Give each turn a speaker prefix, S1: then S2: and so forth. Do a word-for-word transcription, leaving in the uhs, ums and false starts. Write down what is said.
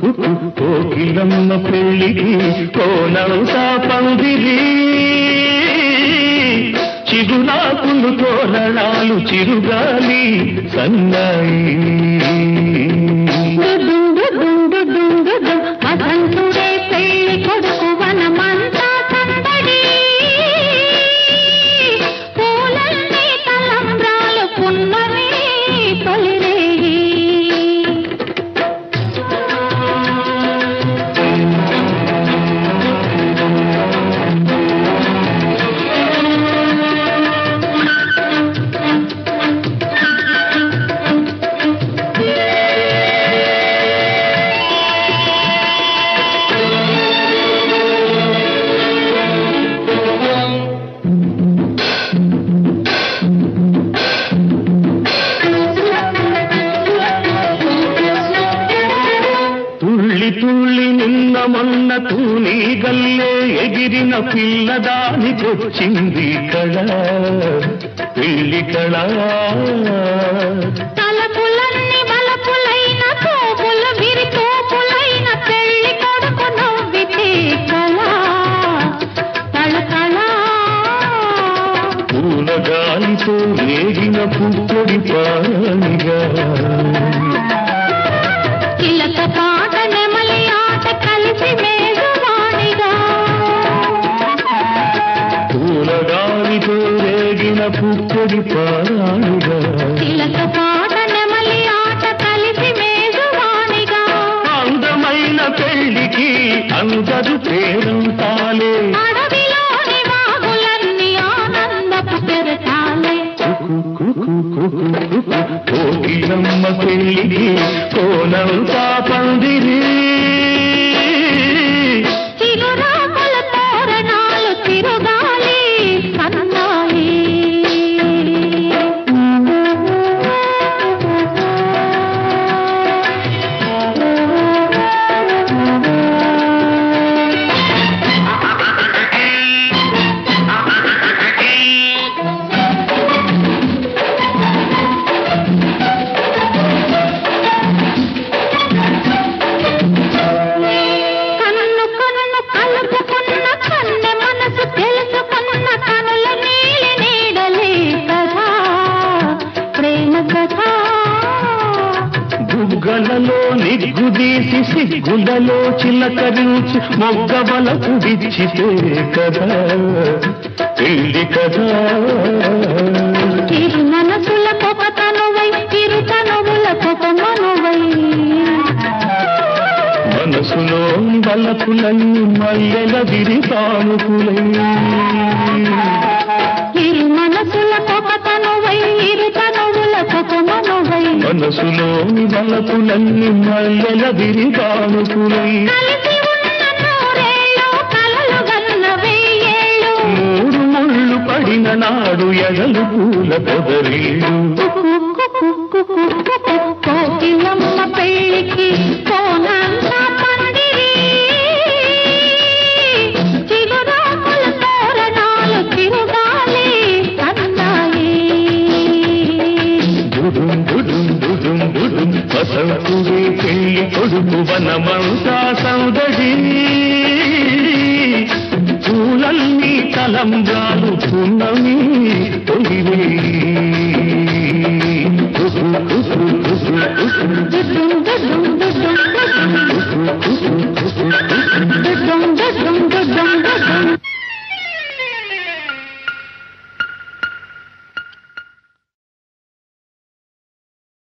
S1: కోకిలమ్మ పెళ్ళికి కోనవుతా పందిరి చిగురాకులు తోరణాలు చిరుగాలి సన్నాయి
S2: వసంతుడే పెళ్లి కొడుకు వనమంతా సందడి పూలన్నీ తలంబ్రాలు పున్నమి తొలిరేయి
S1: తుళ్ళి నిన్న మొన్న తూని గల్లే ఎగిరిన పిల్లదానికొచ్చింది కళ పెళ్లి కళ
S2: తలపులన్నీ బలపులైన తోపులు విరి తోపులైన పెళ్లి కొడుకు నవ్వితే కళ తళతళ
S1: పూలగాలితో రేగిన పుప్పొడి పానిగా
S2: చిలక పాట నెమలి ఆట కలిసి మేఘవాణిగా
S1: పూలగాలితో రేగిన పుప్పొడి పానిగా
S2: చిలక పాట నెమలి ఆట కలిసి మేఘవాణిగా
S1: అందమైన పెళ్లికి అందరు పేరంతాలే
S2: అడవిలోని వాగులన్నీ ఆనందపు పెరటాలే
S1: కోకిలమ్మ పెళ్ళికి కోనంతా పందిరి
S2: చిగురాకుల తోరణాలు తిరుగాలి సన్నాయి కన్ను కన్ను కలుపుకున్న కన్నె మనసు తెలుసుకున్న కనుల నీలి నీడలే కదా ప్రేమ కదా
S1: బుగ్గలలో నిగ్గుదీసి సిగ్గులలో చిలకరించి మొగ్గబలకు విచ్చితే కదా పెళ్లి కదా
S2: చిరు మనసుల పొగ తనువై చిరు తనువుల పొగ మనువై
S1: మనసులో బలపులన్నీ మల్లెల విరి తానుకులై
S2: చిరు మనసుల పొగ తనువై ఇరు తనువుల పొగ మనువై
S1: మనసులో బలపులన్నీ మల్లెల విరి తానుకులై
S2: కలిసి ఉన్న నూరేళ్ళు కలలు గన్న వెయ్యేళ్ళు
S1: మూడు ముళ్ళు పడిన నాడు ఎగలు పూల పొదరీళ్ళు
S2: కోకిలమ్మ పెళ్ళికి కోనంతా పందిరి చిగురాకుల తోరణాలు తిరుగాలి సన్నాయి
S1: దుడుం దుడుం దుడుం దుడుం వసంతుడే పెళ్లి కొడుకు వనమంతా సౌదడి పూలన్నీ తలంబ్రాలు పున్నమి తొలివే
S2: దుడ్డు